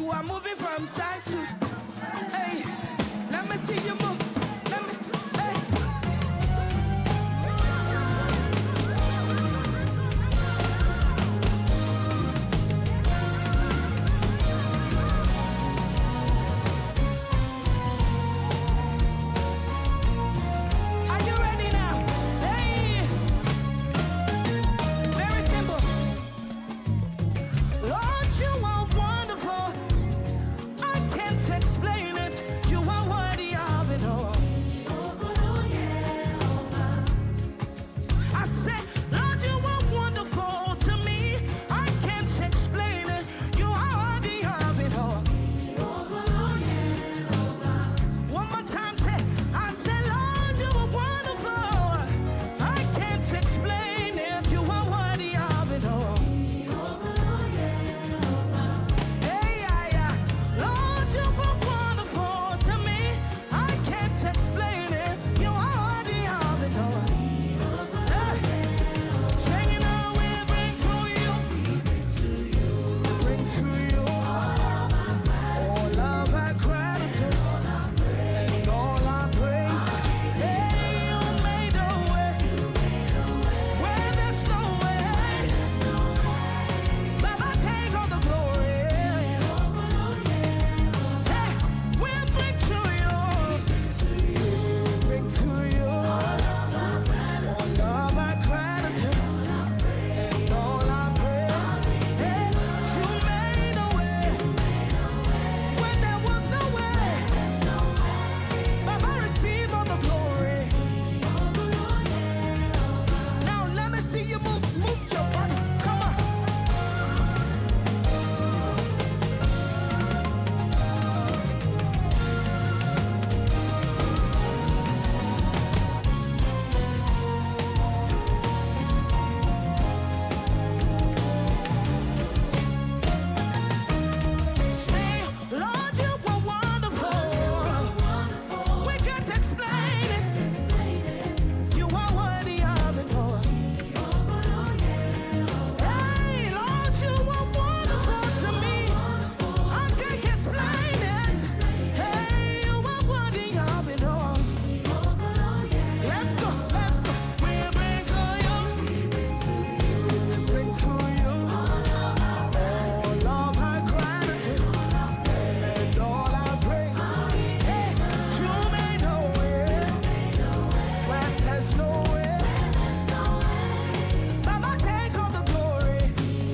You are moving from side to, hey, let me see you move. Let me, hey. Are you ready now? Hey. Very simple. Lord, you are wonderful. I can't explain it. You are worthy of it all. I said, Lord, you are wonderful to me. I can't explain it. You are worthy of it all. One more time, say, I said, Lord, you are wonderful. I can't explain it. You are worthy of it all. Hey, yeah. Lord, you are wonderful to me. I can't explain it. You are worthy of it all. Hey. Singing out, we bring to you. Bring to you all of our gratitude and all our praise. Hey, you made a way where there's no way. Baba, take all the glory. Hey, we bring to you. Bring to you all of our gratitude and all our praise. Hey, you made a way when there was no way. Baba, receive all the glory. Now let me see you move your body. Come on. Say, Lord, you are wonderful. We can't explain it. You are worthy of it all. Hey, Lord, you are wonderful to me. I can't explain it. Hey, you are worthy of it all. Let's go, let's go. We bring to you. Bring to you all of our gratitude and all our praise. Hey, you made a way where there's no way. Baba, take all the glory.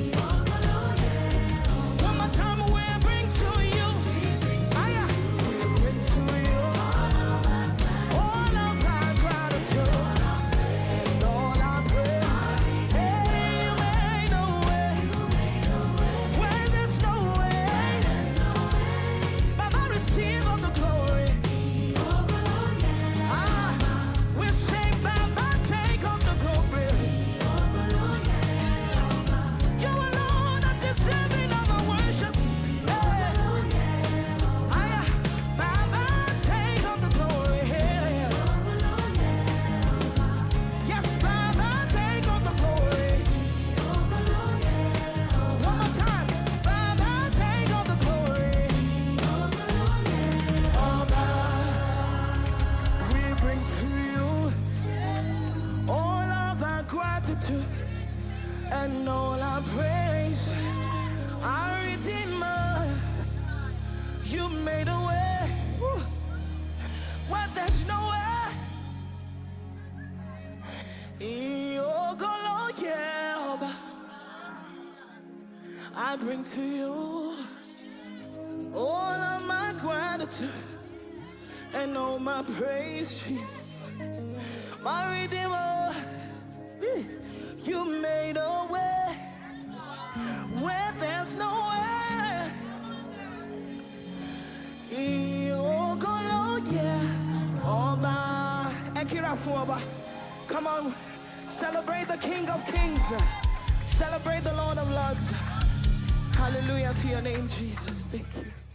One more time, we bring to you. Aya, we bring to you all of our gratitude and all our praise. Hey, you made a way where there's no way. Baba, receive all the glory. We say, Baba, take all the glory. You alone are deserving of our worship. Hey. Baba, take all the glory. Yes, Baba, take all the glory. One more time. Baba, take all the glory. Baba, we bring to you all of our gratitude and all our praise. Our Redeemer, you made a way where there's no way. Iogolo, yeah, Oba. I bring to you all of my gratitude and all my praise, Jesus. My Redeemer, you made a way where there's no way. Iogolo, yeah, Oba. Ekirafu, Oba. Come on, celebrate the King of Kings. Celebrate the Lord of Lords. Hallelujah to your name, Jesus. Thank you.